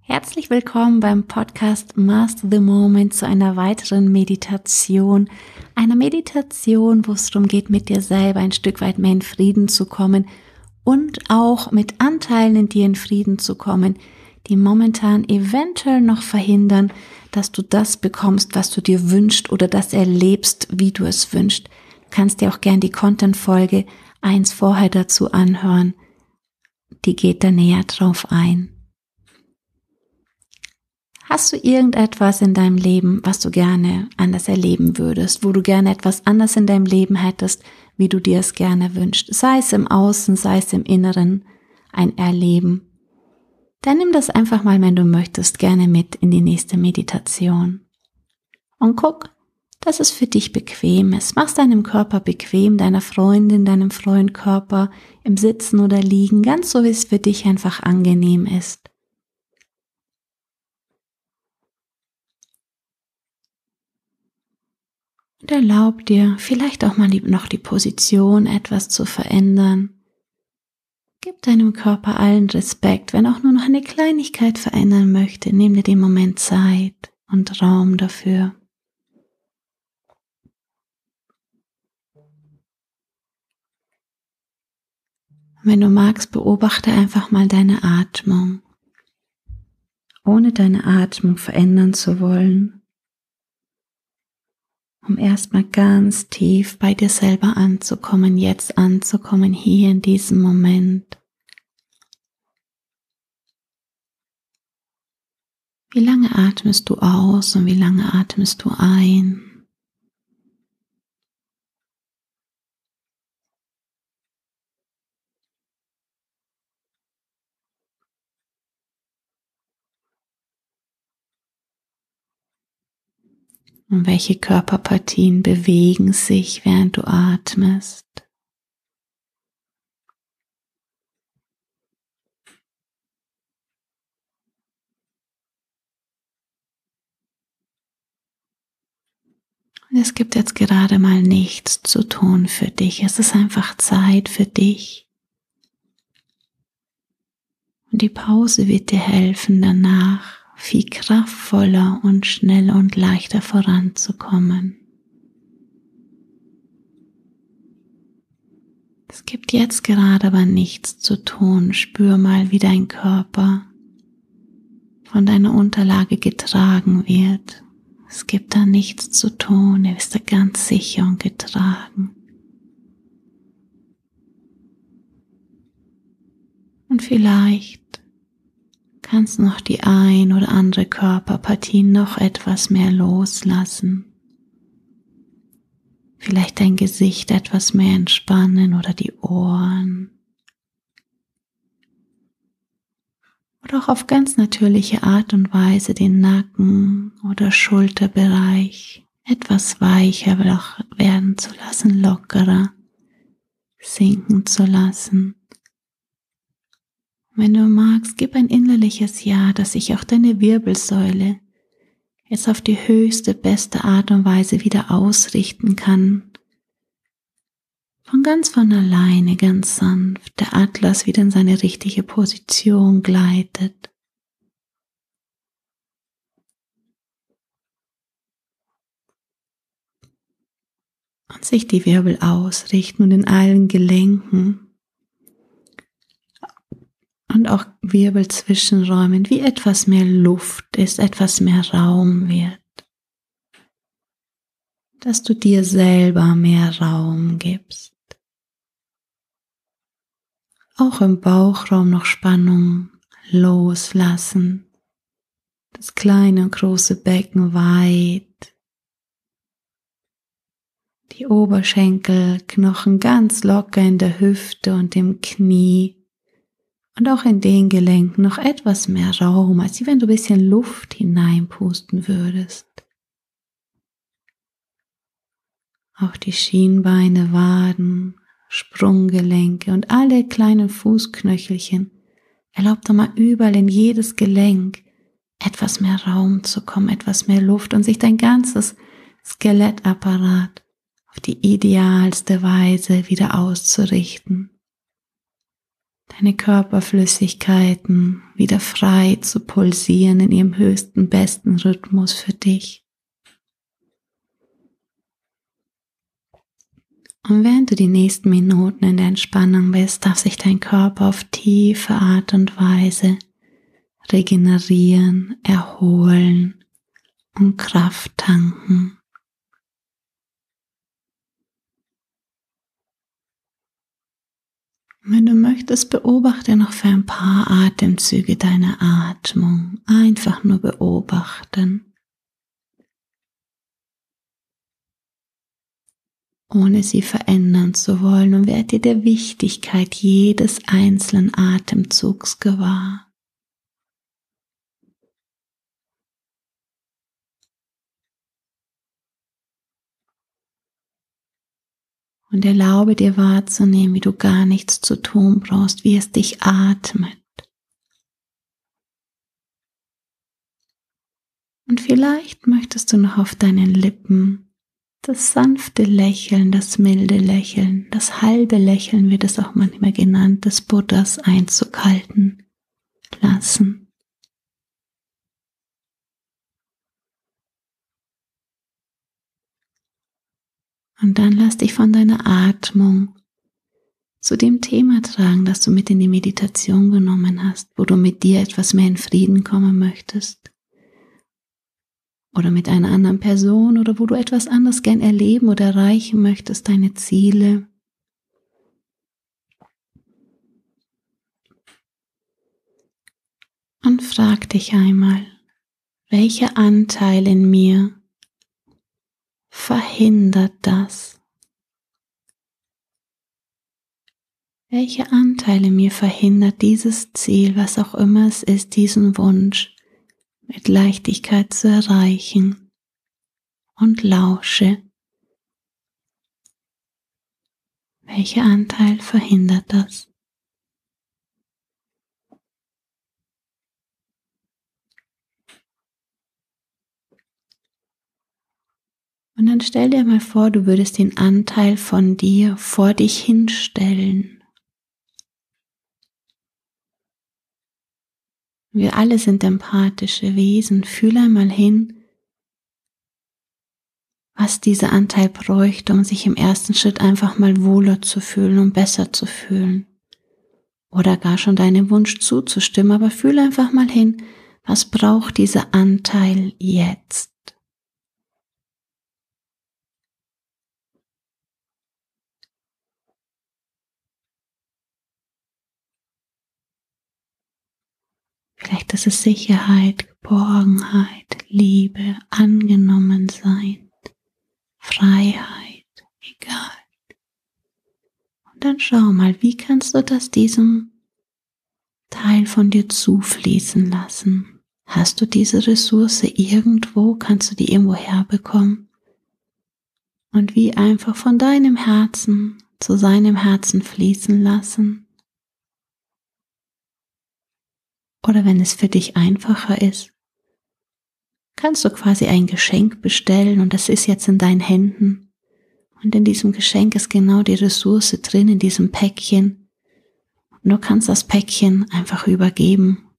Herzlich willkommen beim Podcast Master the Moment zu einer weiteren Meditation. Einer Meditation, wo es darum geht, mit dir selber ein Stück weit mehr in Frieden zu kommen und auch mit Anteilen in dir in Frieden zu kommen, die momentan eventuell noch verhindern, dass du das bekommst, was du dir wünschst oder das erlebst, wie du es wünschst. Du kannst dir auch gern die Content-Folge 1 vorher dazu anhören. Die geht da näher drauf ein. Hast du irgendetwas in deinem Leben, was du gerne anders erleben würdest, wo du gerne etwas anders in deinem Leben hättest, wie du dir es gerne wünschst, sei es im Außen, sei es im Inneren, ein Erleben? Dann nimm das einfach mal, wenn du möchtest, gerne mit in die nächste Meditation. Und guck, dass es für dich bequem ist. Mach deinem Körper bequem, deiner Freundin, deinem Freund Körper, im Sitzen oder Liegen, ganz so, wie es für dich einfach angenehm ist. Und erlaub dir, vielleicht auch mal noch die Position etwas zu verändern. Gib deinem Körper allen Respekt, wenn auch nur noch eine Kleinigkeit verändern möchte. Nimm dir den Moment Zeit und Raum dafür. Wenn du magst, beobachte einfach mal deine Atmung, ohne deine Atmung verändern zu wollen. Um erstmal ganz tief bei dir selber anzukommen, jetzt anzukommen, hier in diesem Moment. Wie lange atmest du aus und wie lange atmest du ein? Und welche Körperpartien bewegen sich, während du atmest? Und es gibt jetzt gerade mal nichts zu tun für dich. Es ist einfach Zeit für dich. Und die Pause wird dir helfen, danach viel kraftvoller und schneller und leichter voranzukommen. Es gibt jetzt gerade aber nichts zu tun. Spür mal, wie dein Körper von deiner Unterlage getragen wird. Es gibt da nichts zu tun. Er ist da ganz sicher und getragen. Und vielleicht kannst du noch die ein oder andere Körperpartie noch etwas mehr loslassen. Vielleicht dein Gesicht etwas mehr entspannen oder die Ohren. Oder auch auf ganz natürliche Art und Weise den Nacken oder Schulterbereich etwas weicher werden zu lassen, lockerer sinken zu lassen. Wenn du magst, gib ein innerliches Ja, dass sich auch deine Wirbelsäule jetzt auf die höchste, beste Art und Weise wieder ausrichten kann. Von alleine, ganz sanft, der Atlas wieder in seine richtige Position gleitet. Und sich die Wirbel ausrichten und in allen Gelenken und auch Wirbelzwischenräumen wie etwas mehr Luft ist, etwas mehr Raum wird. Dass du dir selber mehr Raum gibst. Auch im Bauchraum noch Spannung loslassen. Das kleine und große Becken weit. Die Oberschenkelknochen ganz locker in der Hüfte und im Knie. Und auch in den Gelenken noch etwas mehr Raum, als wenn du ein bisschen Luft hineinpusten würdest. Auch die Schienbeine, Waden, Sprunggelenke und alle kleinen Fußknöchelchen. Erlaub doch mal überall in jedes Gelenk etwas mehr Raum zu kommen, etwas mehr Luft und sich dein ganzes Skelettapparat auf die idealste Weise wieder auszurichten. deine Körperflüssigkeiten wieder frei zu pulsieren in ihrem höchsten, besten Rhythmus für dich. Und während du die nächsten Minuten in der Entspannung bist, darf sich dein Körper auf tiefe Art und Weise regenerieren, erholen und Kraft tanken. Wenn du möchtest, beobachte noch für ein paar Atemzüge deine Atmung. Einfach nur beobachten, ohne sie verändern zu wollen, und werde dir der Wichtigkeit jedes einzelnen Atemzugs gewahr. Und erlaube dir wahrzunehmen, wie du gar nichts zu tun brauchst, wie es dich atmet. Und vielleicht möchtest du noch auf deinen Lippen das sanfte Lächeln, das milde Lächeln, das halbe Lächeln wird es auch manchmal genannt, des Buddhas Einzug halten lassen. Und dann lass dich von deiner Atmung zu dem Thema tragen, das du mit in die Meditation genommen hast, wo du mit dir etwas mehr in Frieden kommen möchtest. Oder mit einer anderen Person, oder wo du etwas anderes gern erleben oder erreichen möchtest, deine Ziele. Und frag dich einmal, welcher Anteil in mir verhindert das? Welcher Anteil in mir verhindert dieses Ziel, was auch immer es ist, diesen Wunsch mit Leichtigkeit zu erreichen? Und lausche. Welcher Anteil verhindert das? Und dann stell dir mal vor, du würdest den Anteil von dir vor dich hinstellen. Wir alle sind empathische Wesen. Fühl einmal hin, was dieser Anteil bräuchte, um sich im ersten Schritt einfach mal wohler zu fühlen und besser zu fühlen. Oder gar schon deinem Wunsch zuzustimmen, aber fühl einfach mal hin, was braucht dieser Anteil jetzt? Vielleicht ist es Sicherheit, Geborgenheit, Liebe, Angenommensein, Freiheit, egal. Und dann schau mal, wie kannst du das diesem Teil von dir zufließen lassen? Hast du diese Ressource irgendwo? Kannst du die irgendwo herbekommen? Und wie einfach von deinem Herzen zu seinem Herzen fließen lassen? Oder wenn es für dich einfacher ist, kannst du quasi ein Geschenk bestellen und das ist jetzt in deinen Händen. Und in diesem Geschenk ist genau die Ressource drin, in diesem Päckchen. Und du kannst das Päckchen einfach übergeben.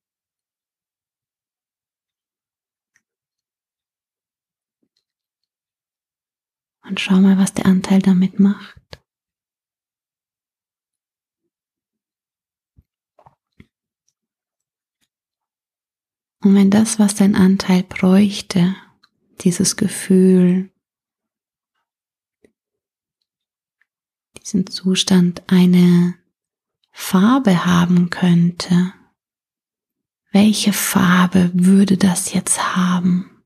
Und schau mal, was der Anteil damit macht. Und wenn das, was dein Anteil bräuchte, dieses Gefühl, diesen Zustand, eine Farbe haben könnte, welche Farbe würde das jetzt haben?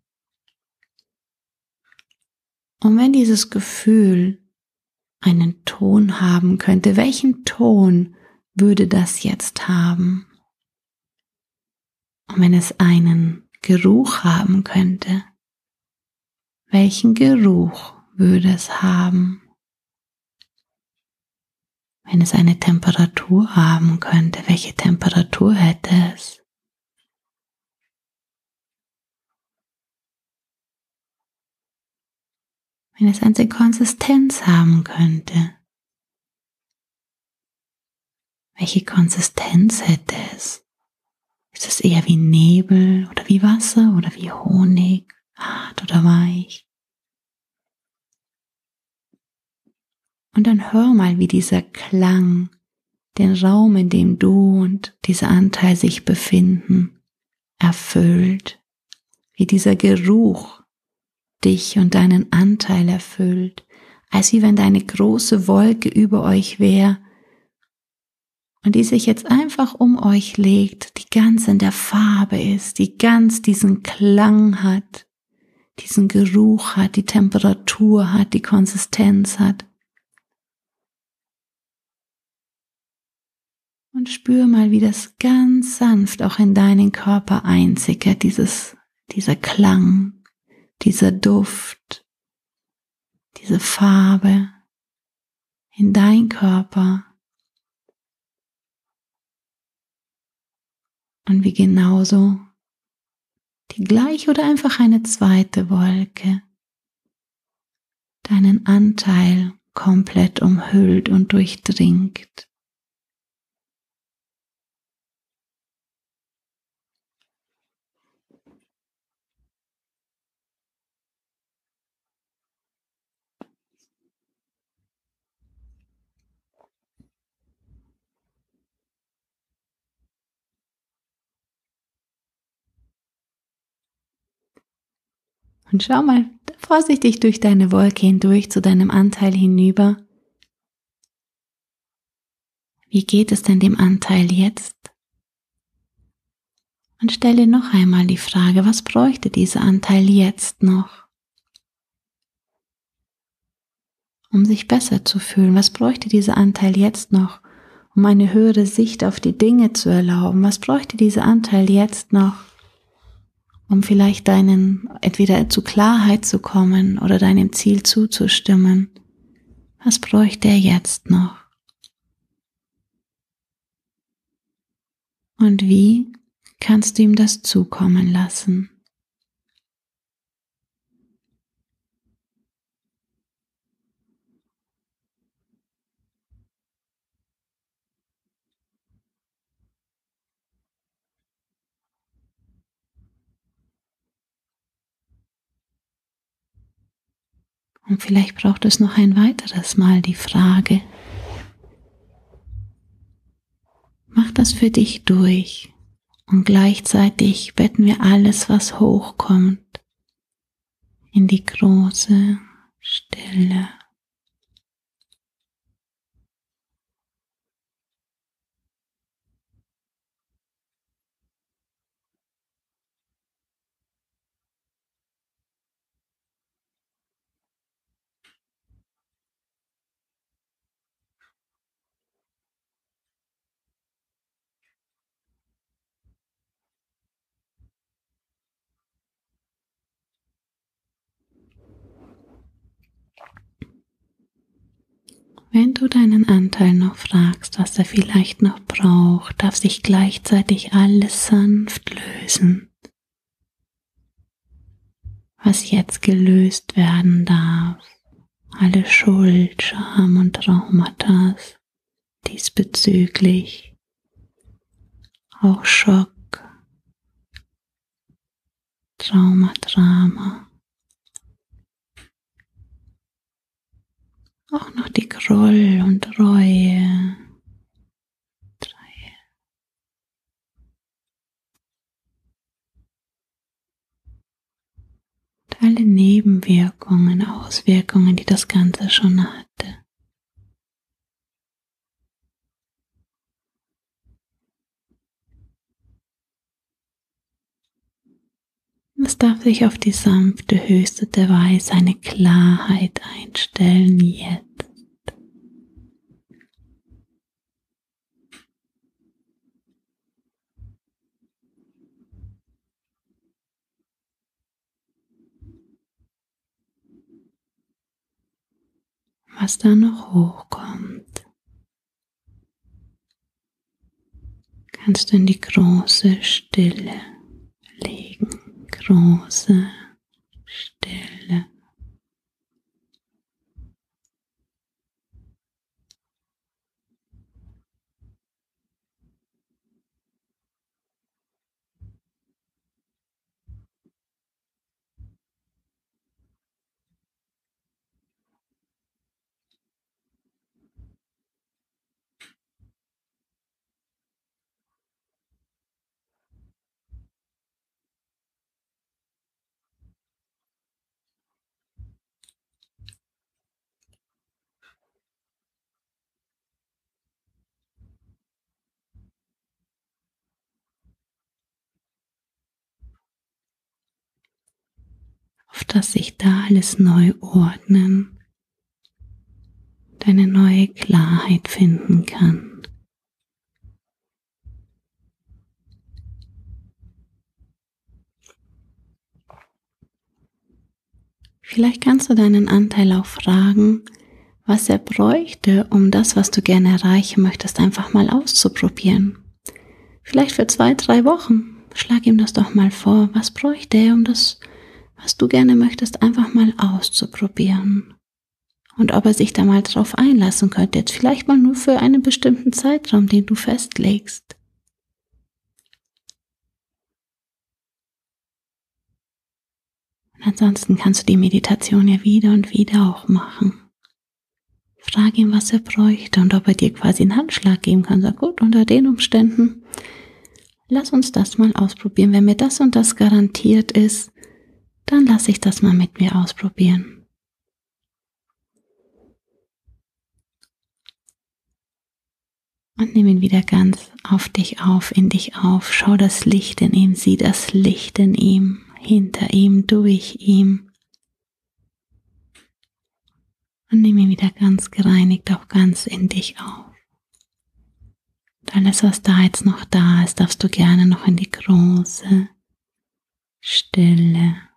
Und wenn dieses Gefühl einen Ton haben könnte, welchen Ton würde das jetzt haben? Und wenn es einen Geruch haben könnte, welchen Geruch würde es haben? Wenn es eine Temperatur haben könnte, welche Temperatur hätte es? Wenn es eine Konsistenz haben könnte, Welche Konsistenz hätte es? Ist es eher wie Nebel oder wie Wasser oder wie Honig, hart oder weich? Und dann hör mal, wie dieser Klang den Raum, in dem du und dieser Anteil sich befinden, erfüllt, wie dieser Geruch dich und deinen Anteil erfüllt, als wie wenn da eine große Wolke über euch wäre und die sich jetzt einfach um euch legt, die ganz in der Farbe ist, die ganz diesen Klang hat, diesen Geruch hat, die Temperatur hat, die Konsistenz hat. Und spür mal, wie das ganz sanft auch in deinen Körper einsickert, dieser Klang, dieser Duft, diese Farbe in dein Körper. Und wie genauso die gleiche oder einfach eine zweite Wolke deinen Anteil komplett umhüllt und durchdringt. Und schau mal vorsichtig durch deine Wolke hindurch zu deinem Anteil hinüber. Wie geht es denn dem Anteil jetzt? Und stelle noch einmal die Frage, was bräuchte dieser Anteil jetzt noch, um sich besser zu fühlen? Was bräuchte dieser Anteil jetzt noch, um eine höhere Sicht auf die Dinge zu erlauben? Was bräuchte dieser Anteil jetzt noch, um vielleicht entweder zu Klarheit zu kommen oder deinem Ziel zuzustimmen? Was bräuchte er jetzt noch? Und wie kannst du ihm das zukommen lassen? Und vielleicht braucht es noch ein weiteres Mal die Frage, mach das für dich durch und gleichzeitig betten wir alles, was hochkommt, in die große Stille. Wenn du deinen Anteil noch fragst, was er vielleicht noch braucht, darf sich gleichzeitig alles sanft lösen, was jetzt gelöst werden darf. Alle Schuld, Scham und Traumata diesbezüglich, auch Schock, Drama, auch noch die Groll und Reue, und alle Nebenwirkungen, Auswirkungen, die das Ganze schon hatte. Es darf sich auf die sanfte, höchste Weise eine Klarheit einstellen jetzt. Was da noch hochkommt, kannst du in die große Stille legen. Große Stille. auf dass sich da alles neu ordnen, deine neue Klarheit finden kann. Vielleicht kannst du deinen Anteil auch fragen, was er bräuchte, um das, was du gerne erreichen möchtest, einfach mal auszuprobieren. Vielleicht für 2-3 Wochen. Schlag ihm das doch mal vor. Was bräuchte er, um das, was du gerne möchtest, einfach mal auszuprobieren? Und ob er sich da mal drauf einlassen könnte, jetzt vielleicht mal nur für einen bestimmten Zeitraum, den du festlegst. Ansonsten kannst du die Meditation ja wieder und wieder auch machen. Frag ihn, was er bräuchte und ob er dir quasi einen Handschlag geben kann. Sag, gut, unter den Umständen, lass uns das mal ausprobieren. Wenn mir das und das garantiert ist, dann lass ich das mal mit mir ausprobieren. Und nimm ihn wieder ganz auf dich auf, in dich auf. Schau das Licht in ihm, sieh das Licht in ihm, hinter ihm, durch ihm. Und nimm ihn wieder ganz gereinigt, auch ganz in dich auf. Und alles, was da jetzt noch da ist, darfst du gerne noch in die große Stille